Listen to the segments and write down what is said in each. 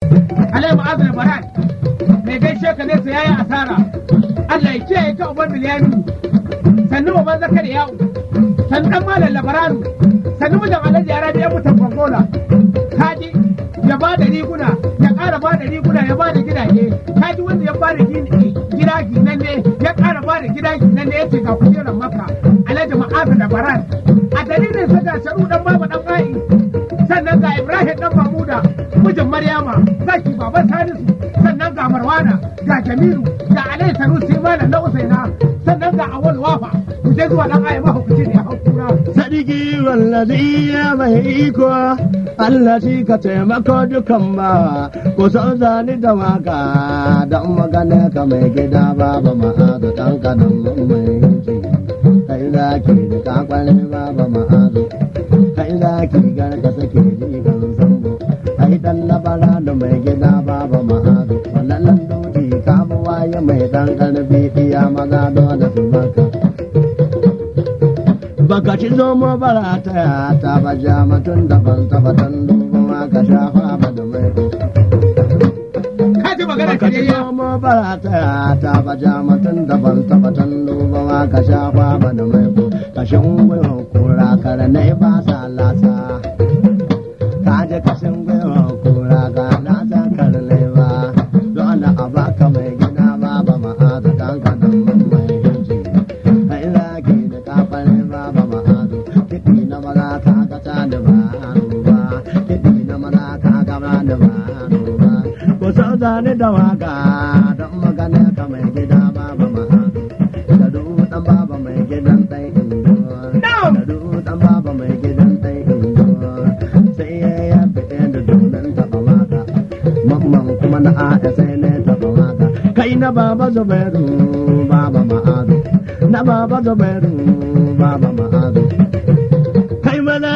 Alai Ma'azir Baran mai gaishe ka nesa yayi asara Allah ya kiyaye ka uban Biliyanu sannu uban Zakari yawo sannu dan malam Labaranu sannu mujan Alhaji Arabi ya mutan Gongola kaji ya ba da riguna ya ƙara ba da riguna ya ba da gidaje kaji wanda ya ba da gida ginan ne ya ƙara ba da gida ginan ne ya ce ga kujerar maka Alhaji Ma'azir Baran a dalilin sa ga sharu dan baba dan ai sannan ga Ibrahim dan Mamuda mijin Maryama zaki baban Salisu sannan ga Marwana ga Jamilu ga Alai Sanusi malam na Usaina sannan ga Awal Wafa ku je zuwa dan ayi mahukunci ne a hakura sadiki wallazi ya mai iko Allah shi ka taimako dukan ma ku san zani da waka dan magana ka mai gida baba ma'azu dan kanan mai yanci kai zaki da ka kwale baba ma'azu kai zaki gar ka sake ji kan sambo kai dan labara da mai gida baba ma'azu wallan dodi ka buwaye mai dan karbi iya maza da su baka baka ci zomo bara ta baja matun daban tabatan duba ka shafa ba da mai kaji magana baka ci zomo bara ta baja matun daban tabatan duba ka shafa ba da mai kashin gwiwa kura kare na ba sa lasa kaje kashin gwiwa kura ga lasa kare ne ba don a baka mai gina ba ba ma'aza dan kanan mai hinji kai zaki da kafare ba ba ma'azu kiɗi na maza ka ga ta da ba ba kiɗi na maza ka ga ba da ba ba ko sau zane da waka don magana ka mai gida ba ba ma'azu da dan baba mai gidan ɗan indo da dan baba mai gidan ɗan indo sai ya fita da domin taɓa waka mamman kuma na a'a sai ne taɓa waka kai na baba zubairu baba ma'azu na baba zubairu baba ma'azu kai mana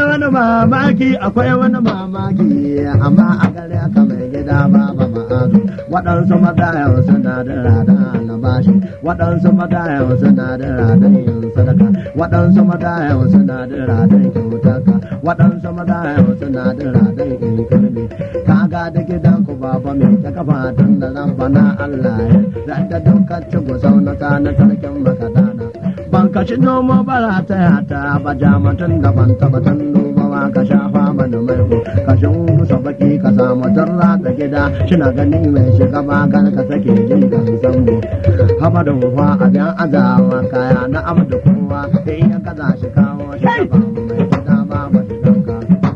akwai wani mamaki amma a gare aka mai gida baba ma'azu waɗansu madayan suna da rada na bashi waɗansu madayan suna da radan yin sadaka waɗansu madayan suna da radan kyautaka waɗansu madayan suna da radan yin kalmi kaga da gidan ku baba mai ta kafa tun da zan bana Allah ya zanta dukkan ci gusau na sana sarkin makadana ban kashi noma bara ta yata ba jamatan da ban tabbatan dubawa ka shafa mana mai ko kashin musa baki ka samu tarra da gida kina gani mai shiga magar ka sake jin kan sambo haba da wufa a dan azawa kaya na amda kowa sai ya kaza shi kawo shi ba mai gida ba ba danka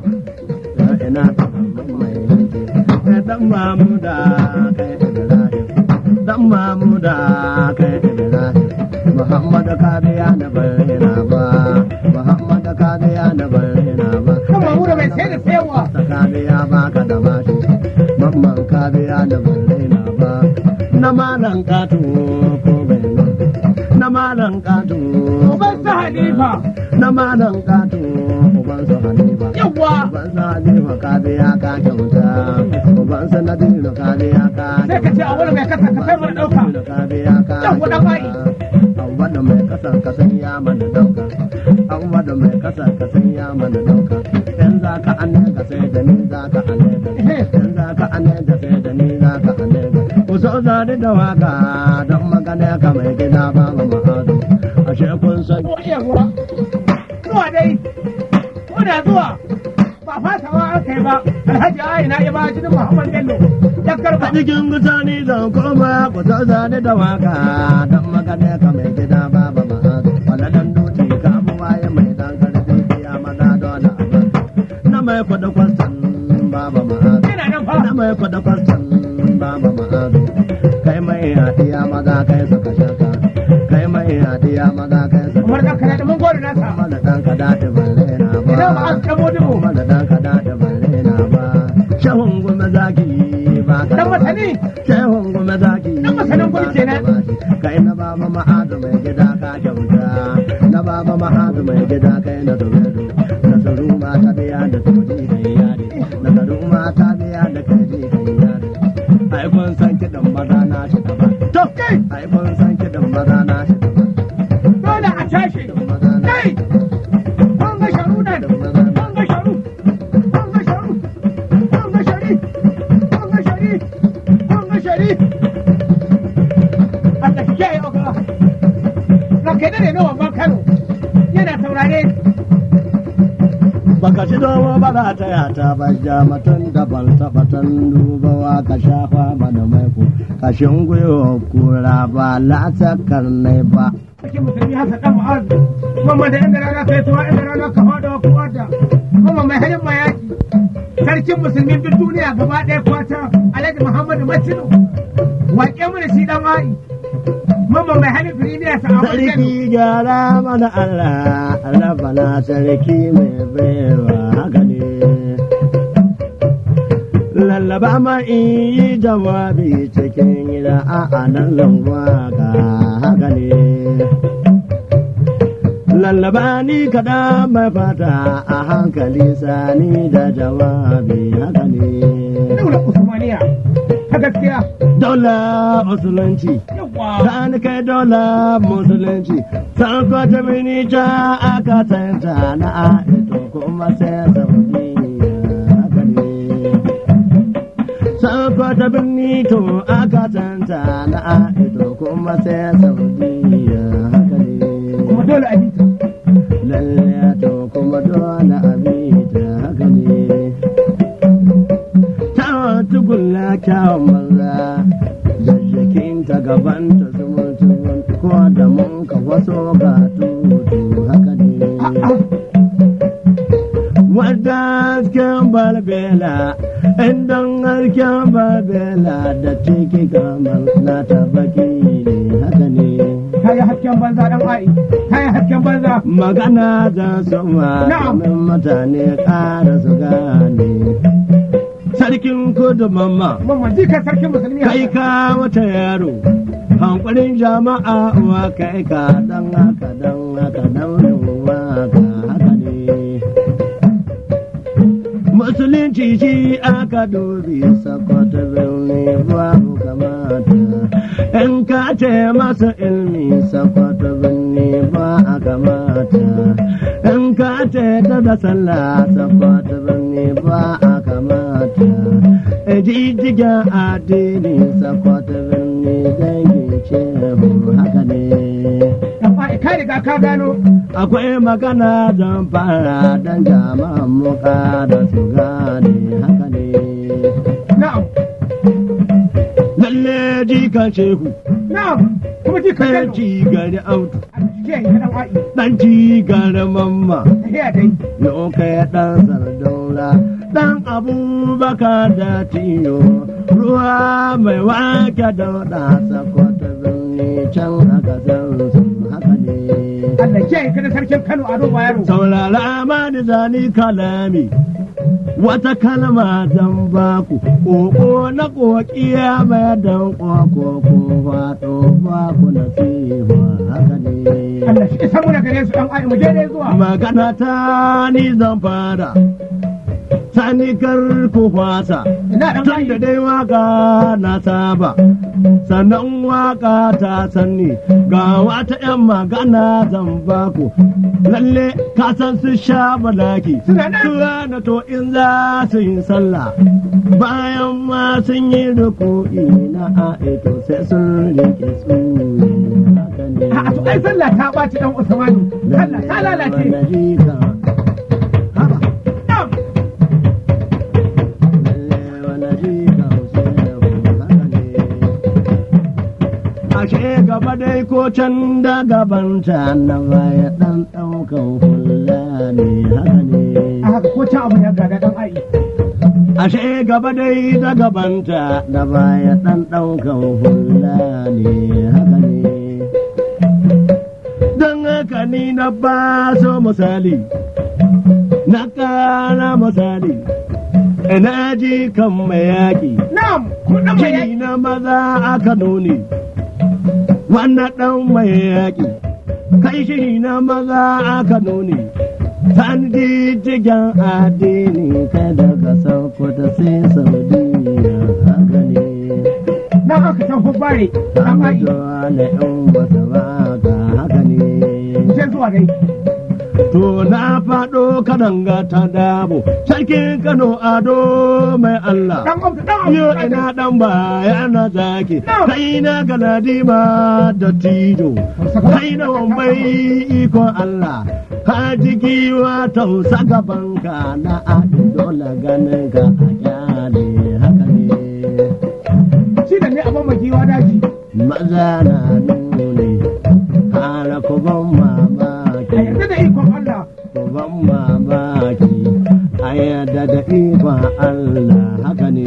ina ta mai dan mamuda kai Ibrahim dan mamuda kai Ibrahim Muhammad Kadiya na barina ba Muhammad Kadiya na barina ba kuma mu da mai sai da sayawa Kadiya ba ka da bashi mamman Kadiya na barina ba na malan katu ko bai na malan katu uban sa Halifa na malan katu uban sa Halifa yawa uban sa Halifa Kadiya ka kyauta uban sa Nadiru Kadiya ka sai ka ce a wani mai kasa ka sai mu dauka Kadiya ka yawa dan ai wanda mai kasar ka san ya mana dauka an wanda mai kasar ka san ya mana dauka in za ka anne ka sai da ni za ka anne in za ka anne ka sai da ni za ka anne ku so zani da waka don magana ka mai gida ba ma ma'adu ashe kun san zuwa dai muna zuwa ba fasawa aka yi ba alhaji ayi na ba jinin Muhammad Bello ya karba a cikin mutane zan koma ku so zani da waka don magana ka mai gida ba ma ma'adu walalan doci ka abuwa ya mai dan karfi ya maza dole abu na mai kwada kwastan baba ma'adu ina nan fa na mai kwada kwastan baba ma'adu kai mai hadiya maza kai suka shaka kai mai hadiya maza kai suka umar dan kana da mun gode nasa mana dan ka dade balle na ba idan ba an kamo dubu mana dan ka dade balle na ba shehun gume zaki ba ka dan masani shehun gume zaki dan masanin guri kenan kai na baba ma'adu mai gida ka kyauta na baba ma'adu mai gida kai na zubedu na saru mata biya da tudi kai yare na saru mata biya da kai kai yare ai kun san kidan maza na shi gaba to kai ai kun san kidan maza na shi gaba dole a tashi kai kun ga sharu nan kun ga sharu kun ga sharu kun ga shari kun ranka da ne na babban Kano yana saurare. Baka ci domo ba za ta yata ba mutum daban tabbatan dubawa ka shafa mana mai ku kashin gwiwa kura ba latakar ne ba. Sarki musulmi Hassan dan Mu'azu mamman da inda rana sai tuwa inda rana ka fada wa kuwata mamman mai halin mayaki sarkin musulmi duk duniya gaba ɗaya kwata Alhaji Muhammadu Macino waƙe mana shi dan ai mamman mai halin firiniya sa Ahmad Sarki gyara mana Allah rabana sarki mai baiwa haka ne. Lallaba ma in yi jawabi cikin gida a nan waka haka ne. Lallaba ni kaɗa mai fata a hankali sani da jawabi haka ne. Daula Usmaniya ta gaskiya. Daula musulunci. Sani kai daula musulunci. San kwata mini ca aka tanta na ito kuma sai saudi haka ne. San kwata birni to aka tanta na ito kuma sai saudi haka ne. Kuma dole a bita. Lalle to kuma dole a bita haka ne. Ta tukulla kyawun maza jajjakinta gabanta zumun ko da mun ka waso ga tutu haka ne. Wadda hasken balbela indan hasken balbela da tiki kamar na tabaki ne haka ne. Kaya hasken banza dan ai kaya hasken banza. Magana da suma kamin mutane ƙara su gane. Sarkin kudu mamma. Mamma jika sarkin musulmi. Kai ka wata yaro. Hankulin jama'a wa kai ka dan haka waka haka ne. Musulunci shi aka dubi sakwata birni babu kamata. In ka ce masa ilmi sakwata birni ba a kamata. In ka ce ta da sallah sakwata birni ba a kamata. Jijigen addini sakwata birni dangi ce haka ne. Ka riga ka gano. Akwai magana don fara don jama'an muka da su gane haka ne. Na'am. Lalle jikan shehu. Na'am. Kuma jikan ɗan cigari autu. Dan cigari mamma. Tafiya dai. Yau kai ɗan sardaura. Dan Abubakar da tiyo. Ruwa mai wake dauɗa sakwata birni can aka san su haka ne. Allah ke kada sarkin Kano Ado Bayero. Saurara amani zani kalami. Wata kalma zan baku, ƙoƙo na ƙoƙiya mai dan ƙoƙo ko faɗo baku nasiha haka ne. Allah shi isa muna gare su ɗan ai mu je dai zuwa. Magana ta ni zan fara. Sani kar ku fasa, tun da dai waka na saba, sannan waka ta sanni ga wata ‘yan magana zan baku, lalle ka san su sha balaki, na to in za su yi sallah, bayan ma sun yi ruku'i na a'ito sai sun rike su. A to ai sallah ta ɓaci ɗan Usmanu, sallah ta lalace. Ashe gaba dai ko can da gabanta na baya ɗan ɗaukan hula ne haka ne. A haka ko can abu ya gada ɗan ai. Ashe gaba dai da gabanta na baya ɗan ɗaukan hula ne haka ne. Don haka ni na ba so misali, na ƙara misali. Ina ji kan mai yaƙi. Na'am, kuɗin mai yaƙi. Na maza aka nuni. Wannan ɗan mai yaƙi. Kai shi na maza aka nuni. San jijigen addini kai daga Sokoto sai Saudiya haka ne. Na aka can hubbare. Amma dole in wata waka haka ne. Sai zuwa dai. to na faɗo kadanga ta dabo sarkin Kano Ado mai Allah yo ina dan baya na zaki kai na galadima da tijo kai na wambai ikon Allah ka jiki wa tausa gabanka na ado dole ganin ka a kyale haka ne shi da ne abin magiwa daji maza na nuni hana ku ban mamaki a yanzu da ikon Allah ku ban mamaki a yadda da ikon Allah haka ne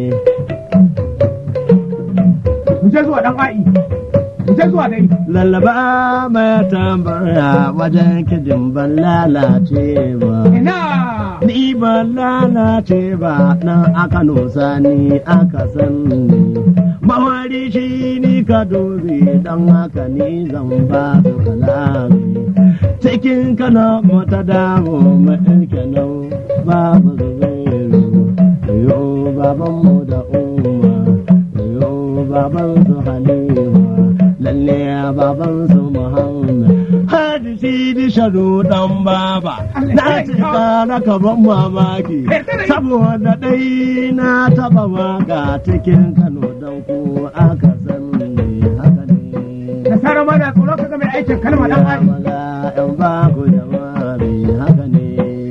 mu je zuwa dan a'i mu je zuwa dai lallaba mai tambara wajen kidin ban lalace ba ina ni ban lalace ba nan aka nusa ni aka san ni mawari shi ni ka dobe don haka ni zan ba su kalami cikin Kano mata dawo mai Kano babu zubairu yo baban mu da umma yo baban su halima lalle baban su muhammad hadi sidi sharu dan baba na cika na kaban mamaki saboda dai na taba waka cikin Kano dan ku aka san ni haka ne da sara ma da tsoro kaga mai aikin kalma dan a'i in ba ku jawabi haka ne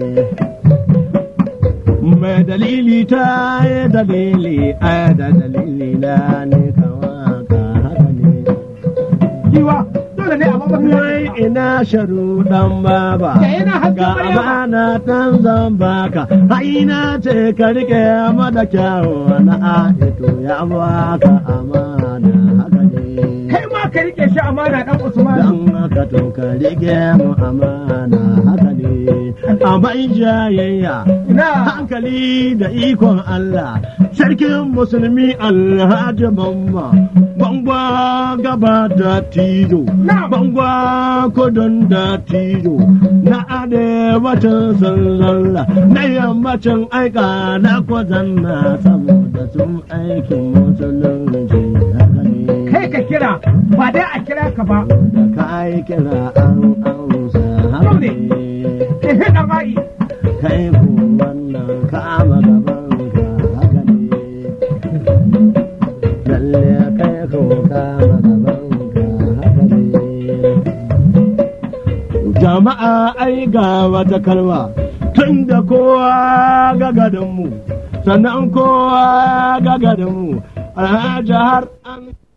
mai dalili ta yi dalili a da dalili na ne kawaka haka ne giwa dole ne a babban wai ina sharu dan baba ga amana dan zan baka haina ce ka rike mada kyawu na aito ya baka amana haka ne kai ma ka rike shi amana dan Usman dan haka to ka rike mu amana haka ne a bai jayayya hankali da ikon Allah sarkin musulmi Alhaji Mamma bangwa gaba da tijo bangwa kudin da tijo na arewacin sanzalla na yammacin aika na kwazan na saboda sun aikin musulunci haka ne kai ka kira ba dai a kira ka ba da ka yi kira an amsa haka ne dan a'i kai ku wannan kama gaban ka haka ne lalle kai ku kama gaban ka haka ne jama'a ai ga wata kalma tun da kowa gagadinmu sannan kowa gagadinmu alhaji har an